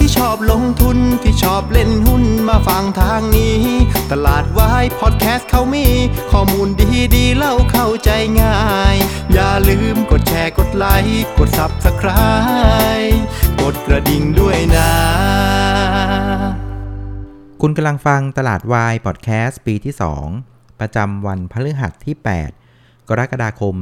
ที่ชอบลงทุนที่ชอบเล่นหุ้นมาฟังทางนี้ตลาดวายพอดแคสต์เขามีข้อมูลดีๆเล่าเข้าใจง่ายอย่าลืมกดแชร์กดไลค์กด Subscribe กดกระดิ่งด้วยนะคุณกำลังฟังตลาดวายพอดแคสต์ปีที่2ประจำวันพฤหัสที่8กรกฎาคม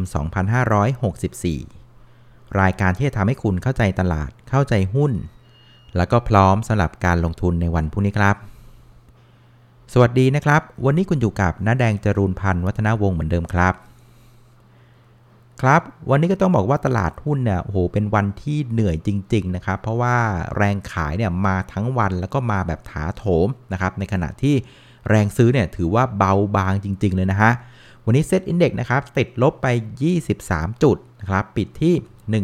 2564รายการที่จะทำให้คุณเข้าใจตลาดเข้าใจหุ้นแล้วก็พร้อมสำหรับการลงทุนในวันพรุ่งนี้ครับสวัสดีนะครับวันนี้คุณอยู่กับน้าแดงจรูนพันธ์วัฒนวงศ์เหมือนเดิมครับวันนี้ก็ต้องบอกว่าตลาดหุ้นเนี่ยโอ้โหเป็นวันที่เหนื่อยจริงๆนะครับเพราะว่าแรงขายเนี่ยมาทั้งวันแล้วก็มาแบบถาโถมนะครับในขณะที่แรงซื้อเนี่ยถือว่าเบาบางจริงๆเลยนะฮะวันนี้เซ็ตอินเด็กซ์นะครับติดลบไป23จุดนะครับปิดที่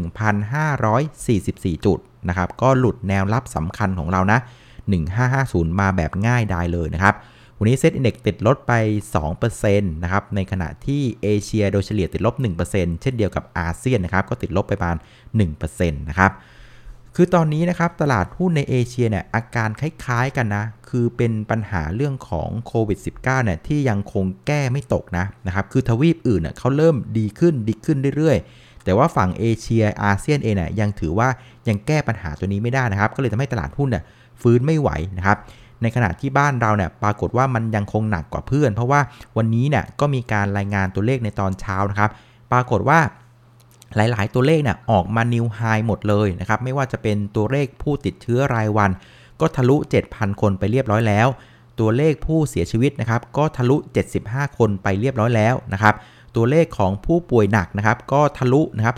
1,544 จุดนะครับก็หลุดแนวรับสำคัญของเรานะ1550มาแบบง่ายดายเลยนะครับวันนี้เซ็ตอินเด็กซ์ติดลดไป 2% นะครับในขณะที่เอเชียโดยเฉลี่ยติดลบ 1% เช่นเดียวกับอาเซียนนะครับก็ติดลบไปประมาณ 1% นะครับคือตอนนี้นะครับตลาดหุ้นในเอเชียเนี่ยอาการคล้ายๆกันนะคือเป็นปัญหาเรื่องของโควิด -19 เนี่ยที่ยังคงแก้ไม่ตกนะครับคือทวีปอื่นเนี่ยเขาเริ่มดีขึ้นเรื่อยๆแต่ว่าฝั่งเอเชียอาเซียนเองเนี่ยยังถือว่ายังแก้ปัญหาตัวนี้ไม่ได้นะครับก็เลยทำให้ตลาดหุ้นเนี่ยฟื้นไม่ไหวนะครับในขณะที่บ้านเราเนี่ยปรากฏว่ามันยังคงหนักกว่าเพื่อนเพราะว่าวันนี้เนี่ยก็มีการรายงานตัวเลขในตอนเช้านะครับปรากฏว่าหลายๆตัวเลขเนี่ยออกมานิวไฮหมดเลยนะครับไม่ว่าจะเป็นตัวเลขผู้ติดเชื้อรายวันก็ทะลุ 7,000 คนไปเรียบร้อยแล้วตัวเลขผู้เสียชีวิตนะครับก็ทะลุ75คนไปเรียบร้อยแล้วนะครับตัวเลขของผู้ป่วยหนักนะครับก็ทะลุนะครับ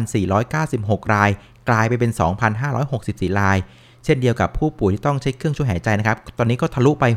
2,496 รายกลายไปเป็น 2,564 รายเช่นเดียวกับผู้ป่วยที่ต้องใช้เครื่องช่วยหายใจนะครับตอนนี้ก็ทะลุไป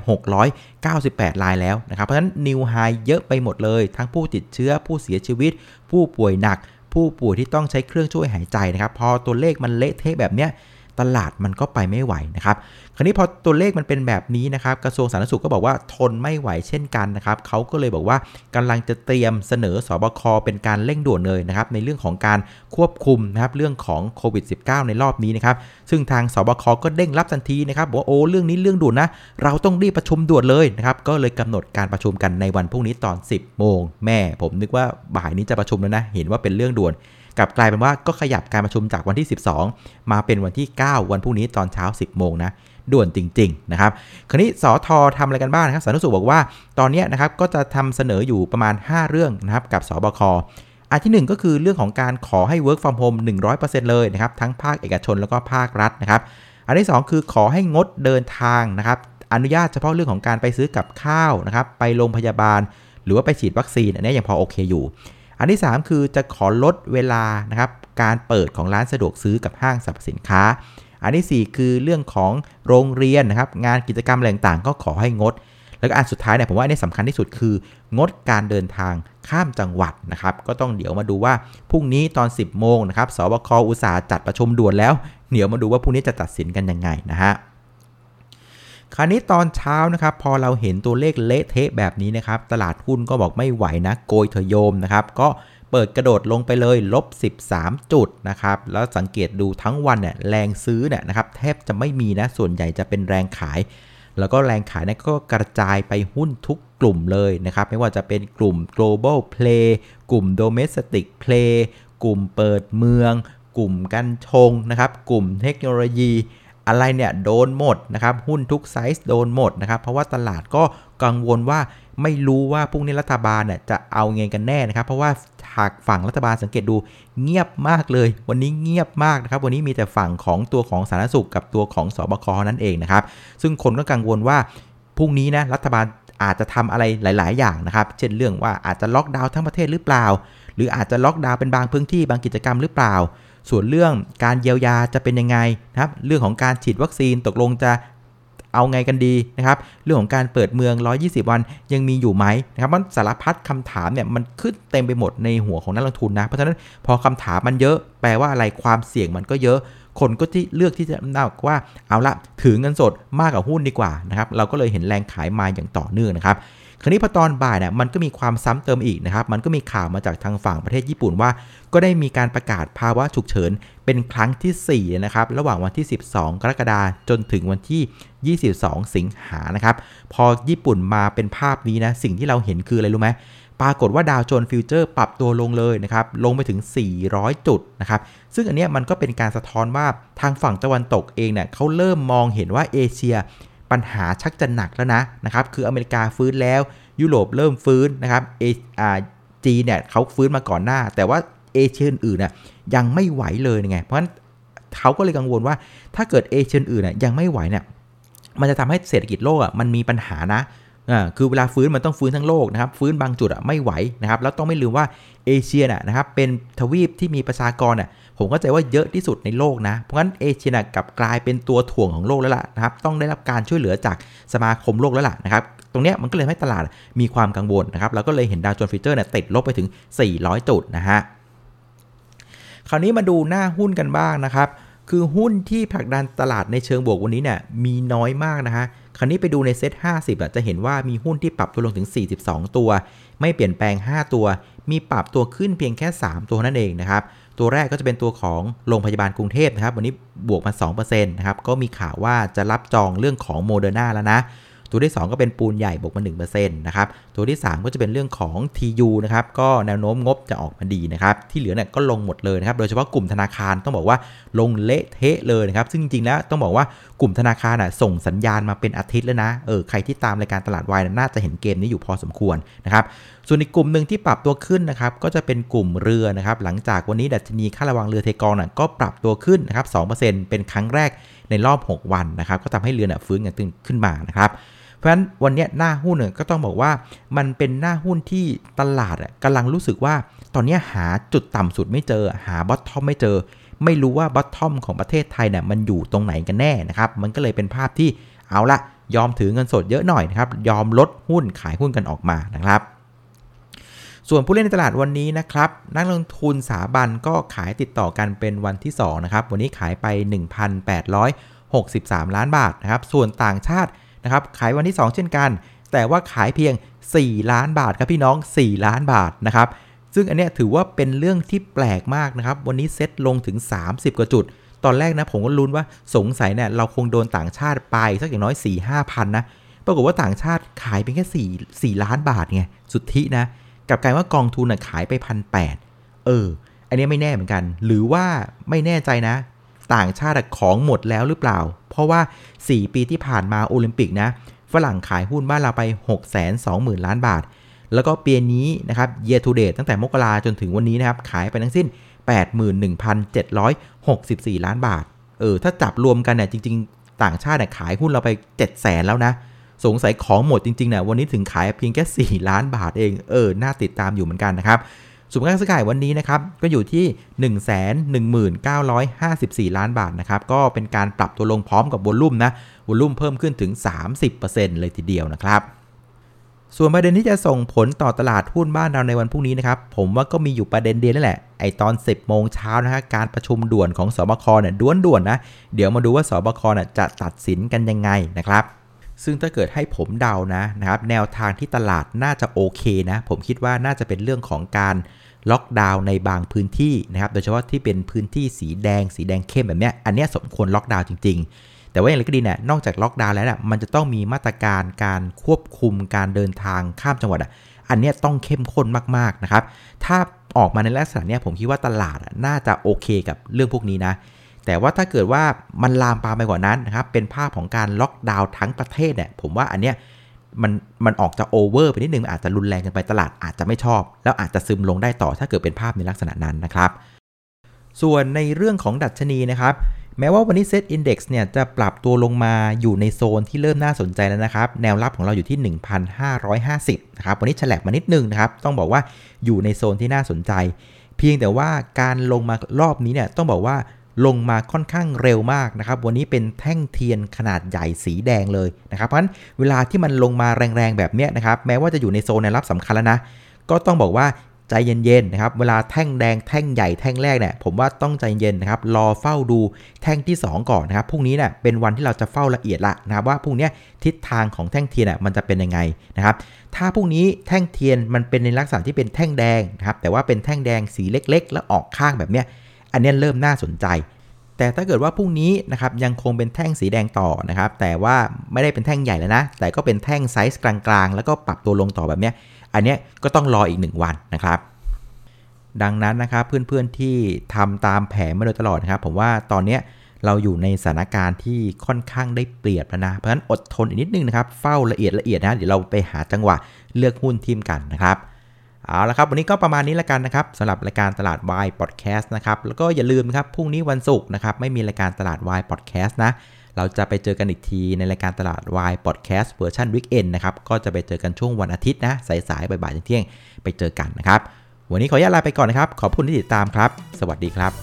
698รายแล้วนะครับเพราะฉะนั้นนิวไฮเยอะไปหมดเลยทั้งผู้ติดเชื้อผู้เสียชีวิตผู้ป่วยหนักผู้ป่วยที่ต้องใช้เครื่องช่วยหายใจนะครับพอตัวเลขมันเละเทะแบบเนี้ยตลาดมันก็ไปไม่ไหวนะครับคราวนี้พอตัวเลขมันเป็นแบบนี้นะครับกระทรวงสาธารณสุขก็บอกว่าทนไม่ไหวเช่นกันนะครับเขาก็เลยบอกว่ากำลังจะเตรียมเสนอสบคเป็นการเร่งด่วนเลยนะครับในเรื่องของการควบคุมนะครับเรื่องของโควิด -19 ในรอบนี้นะครับซึ่งทางสบคก็เร่งรับทันทีนะครับบอกว่าโอ้เรื่องนี้เรื่องด่วนนะเราต้องรีบประชุมด่วนเลยนะครับก็เลยกำหนดการประชุมกันในวันพรุ่งนี้ตอน 10 โมงแม่ผมนึกว่าบ่ายนี้จะประชุมแล้วนะเห็นว่าเป็นเรื่องด่วนกลับกลายเป็นว่าก็ขยับการประชุมจากวันที่12มาเป็นวันที่9วันพรุ่งนี้ตอนเช้า 10 โมงนะด่วนจริงๆนะครับคราวนี้สททำอะไรกันบ้างนะครับสาธารณสุขบอกว่าตอนนี้นะครับก็จะทำเสนออยู่ประมาณ5เรื่องนะครับกับสบคอันที่1ก็คือเรื่องของการขอให้ work from home 100% เลยนะครับทั้งภาคเอกชนแล้วก็ภาครัฐนะครับอันที่2คือขอให้งดเดินทางนะครับอนุญาตเฉพาะเรื่องของการไปซื้อกับข้าวนะครับไปโรงพยาบาลหรือว่าไปฉีดวัคซีนอันนี้ยังพอโอเคอยู่อันที่3คือจะขอลดเวลานะครับการเปิดของร้านสะดวกซื้อกับห้างสรรพสินค้าอันที่4คือเรื่องของโรงเรียนนะครับงานกิจกรรมอะไรต่างๆก็ขอให้งดแล้วก็อันสุดท้ายเนี่ยผมว่าอันนี้สำคัญที่สุดคืองดการเดินทางข้ามจังหวัดนะครับก็ต้องเดี๋ยวมาดูว่าพรุ่งนี้ตอน 10 โมงนะครับสบคอุตสาห์จัดประชุมด่วนแล้วเดี๋ยวมาดูว่าพรุ่งนี้จะตัดสินกันยังไงนะฮะคราวนี้ตอนเช้านะครับพอเราเห็นตัวเลขเละเทะแบบนี้นะครับตลาดหุ้นก็บอกไม่ไหวนะโกยเถอะโยมนะครับก็เปิดกระโดดลงไปเลยลบ13จุดนะครับแล้วสังเกตดูทั้งวันเนี่ยแรงซื้อเนี่ยนะครับแทบจะไม่มีนะส่วนใหญ่จะเป็นแรงขายแล้วก็แรงขายเนี่ยก็กระจายไปหุ้นทุกกลุ่มเลยนะครับไม่ว่าจะเป็นกลุ่ม global play กลุ่ม domestic play กลุ่มเปิดเมืองกลุ่มกัญชงนะครับกลุ่มเทคโนโลยีอะไรเนี่ยโดนหมดนะครับหุ้นทุกไซส์โดนหมดนะครับเพราะว่าตลาดก็กังวลว่าไม่รู้ว่าพรุ่งนี้รัฐบาลเนี่ยจะเอาไงกันแน่นะครับเพราะว่าหากฝั่งรัฐบาลสังเกตดูเงียบมากเลยวันนี้เงียบมากนะครับวันนี้มีแต่ฝั่งของตัวของสาธารณสุขกับตัวของสบคนั่นเองนะครับซึ่งคนก็กังวลว่าพรุ่งนี้นะรัฐบาลอาจจะทำอะไรหลายๆอย่างนะครับเช่นเรื่องว่าอาจจะล็อกดาวน์ทั้งประเทศหรือเปล่าหรืออาจจะล็อกดาวน์เป็นบางพื้นที่บางกิจกรรมหรือเปล่าส่วนเรื่องการเยียวยาจะเป็นยังไงนะครับเรื่องของการฉีดวัคซีนตกลงจะเอาไงกันดีนะครับเรื่องของการเปิดเมือง120วันยังมีอยู่ไหมนะครับมันสารพัดคำถามเนี่ยมันขึ้นเต็มไปหมดในหัวของนักลงทุนนะเพราะฉะนั้นพอคำถามมันเยอะแปลว่าอะไรความเสี่ยงมันก็เยอะคนก็ที่เลือกที่จะบอกว่าเอาละถือเงินสดมากกว่าหุ้นดีกว่านะครับเราก็เลยเห็นแรงขายมาอย่างต่อเนื่องนะครับคราวนี้พอตอนบ่ายเนี่ยมันก็มีความซ้ำเติมอีกนะครับมันก็มีข่าวมาจากทางฝั่งประเทศญี่ปุ่นว่าก็ได้มีการประกาศภาวะฉุกเฉินเป็นครั้งที่4นะครับระหว่างวันที่12กรกฎาคมจนถึงวันที่22สิงหานะครับพอญี่ปุ่นมาเป็นภาพนี้นะสิ่งที่เราเห็นคืออะไรรู้ไหมปรากฏว่าดาวโจนส์ฟิวเจอร์ปรับตัวลงเลยนะครับลงไปถึง400จุดนะครับซึ่งอันนี้มันก็เป็นการสะท้อนว่าทางฝั่งตะวันตกเองเนี่ยเขาเริ่มมองเห็นว่าเอเชียปัญหาชักจะหนักแล้วนะครับคืออเมริกาฟื้นแล้วยุโรปเริ่มฟื้นนะครับจีนเนี่ยเขาฟื้นมาก่อนหน้าแต่ว่าเอเชียอื่นน่ะยังไม่ไหวเลยไงเพราะฉะนั้นเขาก็เลยกังวลว่าถ้าเกิดเอเชียอื่นน่ะยังไม่ไหวเนี่ยมันจะทำให้เศรษฐกิจโลกมันมีปัญหานะคือเวลาฟื้นมันต้องฟื้นทั้งโลกนะครับฟื้นบางจุดไม่ไหวนะครับแล้วต้องไม่ลืมว่าเอเชียนะครับเป็นทวีปที่มีประชากรผมเข้าใจว่าเยอะที่สุดในโลกนะเพราะงั้นเอเชียกลับกลายเป็นตัวถ่วงของโลกแล้วล่ะนะครับต้องได้รับการช่วยเหลือจากสมาคมโลกแล้วล่ะนะครับตรงเนี้ยมันก็เลยให้ตลาดมีความกังวลนะครับแล้วก็เลยเห็นดาวโจนส์ฟิวเจอร์ติดลบไปถึง400จุดนะฮะคราวนี้มาดูหน้าหุ้นกันบ้างนะครับคือหุ้นที่ผลักดันตลาดในเชิงบวกวันนี้เนี่ยมีน้อยมากนะฮะคราวนี้ไปดูในเซ็ต50จะเห็นว่ามีหุ้นที่ปรับตัวลงถึง42ตัวไม่เปลี่ยนแปลง5ตัวมีปรับตัวขึ้นเพียงแค่3ตัวนั่นเองนะครับตัวแรกก็จะเป็นตัวของโรงพยาบาลกรุงเทพนะครับวันนี้บวกมา 2% นะครับก็มีข่าวว่าจะรับจองเรื่องของโมเดอร์นาแล้วนะตัวที่2ก็เป็นปูนใหญ่บวกมา 1% นะครับตัวที่3ก็จะเป็นเรื่องของ TU นะครับก็แนวโน้มงบจะออกมาดีนะครับที่เหลือเนี่ยก็ลงหมดเลยนะครับโดยเฉพาะกลุ่มธนาคารต้องบอกว่าลงเละเทะเลยนะครับซึ่งจริงๆแล้วต้องบอกว่ากลุ่มธนาคารส่งสัญญาณมาเป็นอาทิตย์แล้วนะใครที่ตามรายการตลาดวายน่าจะเห็นเกมนี้อยู่พอสมควรนะครับส่วนอีกกลุ่มหนึ่งที่ปรับตัวขึ้นนะครับก็จะเป็นกลุ่มเรือนะครับหลังจากวันนี้ดัชนีค่าระวังเรือเทกองก็ปรับตัวขึ้นนะครับ 2% เป็นครั้งแรกในรอบ6วันนะครับก็ทำให้เรือฟื้นกันขึ้นมานะครับเพราะฉะนั้นวันนี้หน้าหุ้นก็ต้องบอกว่ามันเป็นหน้าหุ้นที่ตลาดกำลังรู้สึกว่าตอนนี้หาจุดต่ำสุดไม่เจอหาบอททอมไม่เจอไม่รู้ว่าบอททอมของประเทศไทยมันอยู่ตรงไหนกันแน่นะครับมันก็เลยเป็นภาพที่เอาละยอมถือเงินสดเยอะหน่อยนะครับยอมลดหุ้นขายหุ้นกันออกมานะครับส่วนผู้เล่นในตลาดวันนี้นะครับนักลงทุนสถาบันก็ขายติดต่อกันเป็นวันที่2นะครับวันนี้ขายไป 1,863 ล้านบาทนะครับส่วนต่างชาตินะครับขายวันที่2เช่นกันแต่ว่าขายเพียง4ล้านบาทครับพี่น้อง4ล้านบาทนะครับซึ่งอันเนี้ยถือว่าเป็นเรื่องที่แปลกมากนะครับวันนี้เซ็ตลงถึง30กว่าจุดตอนแรกนะผมก็ลุ้นว่าสงสัยเนี่ยเราคงโดนต่างชาติไปสักอย่างน้อย 4-5 พันนะปรากฏว่าต่างชาติขายเป็นแค่4ล้านบาทไงสุทธินะกับกลายว่ากองทุนขายไป 1,800 อันนี้ไม่แน่เหมือนกันหรือว่าไม่แน่ใจนะต่างชาติของหมดแล้วหรือเปล่าเพราะว่า4ปีที่ผ่านมาโอลิมปิกนะฝรั่งขายหุ้นบ้านเราไป 620,000 ล้านบาทแล้วก็ปีนี้นะครับ year to date ตั้งแต่มกราจนถึงวันนี้นะครับขายไปทั้งสิ้น 81,764 ล้านบาทถ้าจับรวมกันเนี่ยจริงๆต่างชาติขายหุ้นเราไป 700,000 แล้วนะสงสัยของหมดจริงๆเนี่ยวันนี้ถึงขายเพียงแค่4ล้านบาทเองน่าติดตามอยู่เหมือนกันนะครับส่วนการซื้อขายวันนี้นะครับก็อยู่ที่ 119,54 ล้านบาทนะครับก็เป็นการปรับตัวลงพร้อมกับวอลลุ่มนะวอลลุ่มเพิ่มขึ้นถึง 30% เลยทีเดียวนะครับส่วนประเด็นที่จะส่งผลต่อตลาดหุ้นบ้านเราในวันพรุ่งนี้นะครับผมว่าก็มีอยู่ประเด็นเดียวนั่นแหละไอตอน 10 โมงเช้านะฮะการประชุมด่วนของสบคด่วนนะเดี๋ยวมาดูว่าสบคจะตัดสินกันยังไงนะครับซึ่งถ้าเกิดให้ผมเดานะครับแนวทางที่ตลาดน่าจะโอเคนะผมคิดว่าน่าจะเป็นเรื่องของการล็อกดาวน์ในบางพื้นที่นะครับโดยเฉพาะที่เป็นพื้นที่สีแดงเข้มแบบเนี้ยอันเนี้ยสมควรล็อกดาวน์จริงๆแต่ว่าอย่างไรก็ดีเนี่ยนอกจากล็อกดาวน์แล้วมันจะต้องมีมาตรการการควบคุมการเดินทางข้ามจังหวัดอันเนี้ยต้องเข้มข้นมากๆนะครับถ้าออกมาในลักษณะเนี้ยผมคิดว่าตลาดน่าจะโอเคกับเรื่องพวกนี้นะแต่ว่าถ้าเกิดว่ามันลามปามไปกว่านั้นนะครับเป็นภาพของการล็อกดาวน์ทั้งประเทศเนี่ยผมว่าอันเนี้ยมันออกจะโอเวอร์ไปนิดนึงอาจจะรุนแรงกันไปตลาดอาจจะไม่ชอบแล้วอาจจะซึมลงได้ต่อถ้าเกิดเป็นภาพในลักษณะนั้นนะครับส่วนในเรื่องของดัชนีนะครับแม้ว่าวันนี้เซ็ตอินดี x เนี่ยจะปรับตัวลงมาอยู่ในโซนที่เริ่มน่าสนใจแล้วนะครับแนวรับของเราอยู่ที่ 1,550 นะครับวันนี้ฉลับมานิดนึงนะครับต้องบอกว่าอยู่ในโซนที่น่าสนใจเพียงแต่ว่าการลงมารอบนี้เนี่ยต้องบอกว่าลงมาค่อนข้างเร็วมากนะครับวันนี้เป็นแท่งเทียนขนาดใหญ่สีแดงเลยนะครับเพราะฉะนั้นเวลาที่มันลงมาแรงๆแบบเนี้ยนะครับแม้ว่าจะอยู่ในโซนแนวรับสำคัญแล้วนะก็ต้องบอกว่าใจเย็นๆนะครับเวลาแท่งแดงแท่งใหญ่แท่งแรกเนี่ยผมว่าต้องใจเย็นนะครับรอเฝ้าดูแท่งที่2ก่อนนะครับพรุ่งนี้เนี่ยเป็นวันที่เราจะเฝ้าละเอียดละนะครับว่าพรุ่งนี้ทิศทางของแท่งเทียนมันจะเป็นยังไงนะครับถ้าพรุ่งนี้แท่งเทียนมันเป็นในลักษณะที่เป็นแท่งแดงนะครับแต่ว่าเป็นแท่งแดงสีเล็กๆแล้วออกข้างแบบเนี้ยอันนี้เริ่มน่าสนใจแต่ถ้าเกิดว่าพรุ่งนี้นะครับยังคงเป็นแท่งสีแดงต่อนะครับแต่ว่าไม่ได้เป็นแท่งใหญ่แล้วนะแต่ก็เป็นแท่งไซส์กลางๆแล้วก็ปรับตัวลงต่อแบบเนี้ยอันเนี้ยก็ต้องรออีก1วันนะครับดังนั้นนะครับเพื่อนๆที่ทำตามแผนมาโดยตลอดนะครับผมว่าตอนนี้เราอยู่ในสถานการณ์ที่ค่อนข้างได้เปรียบแล้วนะเพราะฉะนั้นอดทนอีกนิดนึงนะครับเฝ้าละเอียดนะเดี๋ยวเราไปหาจังหวะเลือกหุ้นทีมกันนะครับเอาละครับวันนี้ก็ประมาณนี้ละกันนะครับสำหรับรายการตลาดวายพอดแคสต์นะครับแล้วก็อย่าลืมนะครับพรุ่งนี้วันศุกร์นะครับไม่มีรายการตลาดวายพอดแคสต์นะเราจะไปเจอกันอีกทีในรายการตลาดวายพอดแคสต์เวอร์ชันวีคเอนด์นะครับก็จะไปเจอกันช่วงวันอาทิตย์นะสายๆบ่ายๆเที่ยงไปเจอกันนะครับวันนี้ขออนุญาตลาไปก่อนนะครับขอบคุณที่ติดตามครับสวัสดีครับ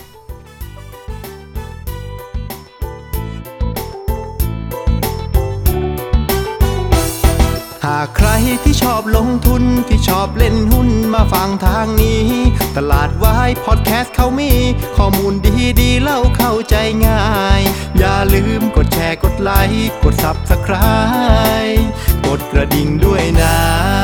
หากใครที่ชอบลงทุนที่ชอบเล่นหุ้นมาฟังทางนี้ตลาดวายพอดแคสต์เขามีข้อมูลดีๆเล่าเข้าใจง่ายอย่าลืมกดแชร์กดไลค์กด Subscribe กดกระดิ่งด้วยนะ